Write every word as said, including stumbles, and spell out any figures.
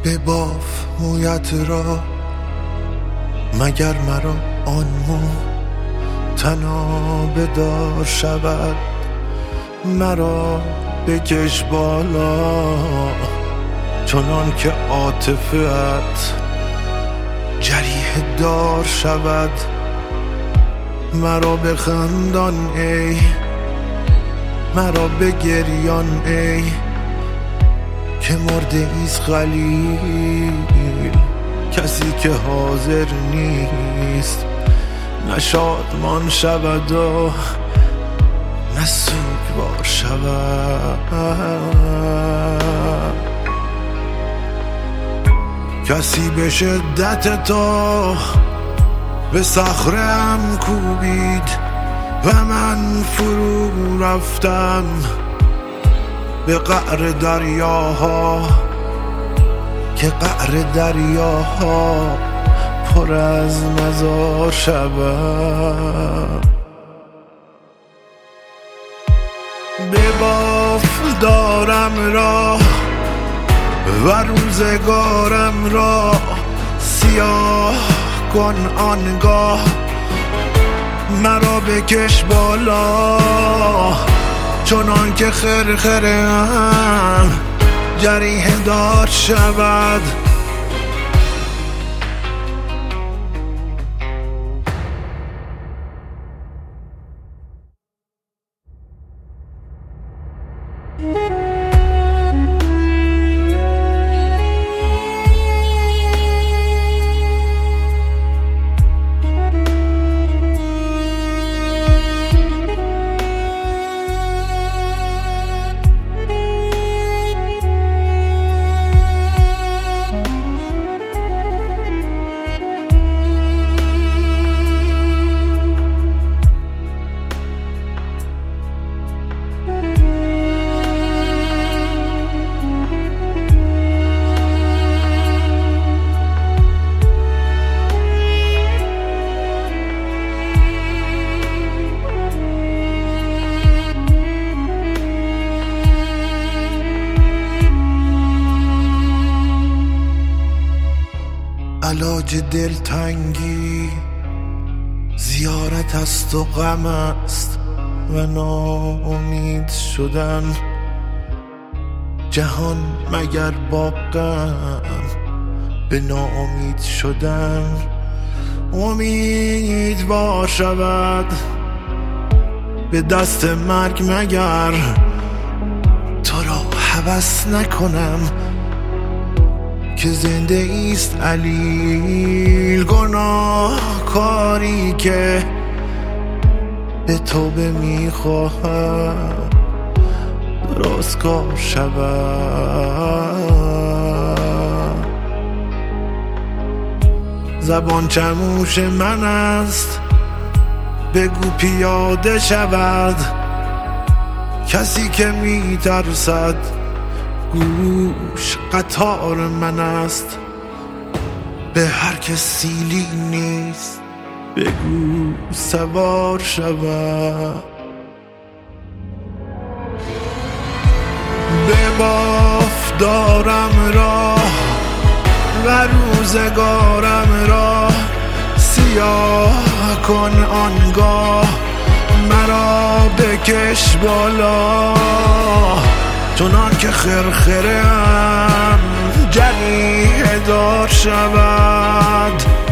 بباف مویت را، مگر مرا آن مو تنها بدار شود. مرا بکش بالا چنان که عاطفه‌ات جریح دار شود. مرا بخندان ای، مرا بگریان ای، که مرده ایست خلیل، کسی که حاضر نیست نه شادمان شود و نه سوگوار شود. کسی به شدت تو به صخره‌ام کوبید و من فرو رفتم به قعر دریاها، که قعر دریاها پر از مزار شود. بباف دارم را و روزگارم را، سیاه کن آنگاه مرا بکش بالا چنان که خرخره‌ام جریح دار شود. علاج دلتنگی زیارت است و غم است و ناامید شدن. جهان مگر با غم به ناامید شدن امیدوار شود. به دست مرگ مگر تو را هوس نکنم که زنده ایست علیل. گناه کاری که به توبه میخواهم درستکار شود. زبان چموش من است بگو پیاده شود. کسی که میترسد گوش قطار من است. به هر که سیلی نیست بگو سوار شود. بباف دارم راه و روزگارم را، سیاه کن آنگاه مرا بکش بالا چنان که خرخره‌ام جریح دار شود.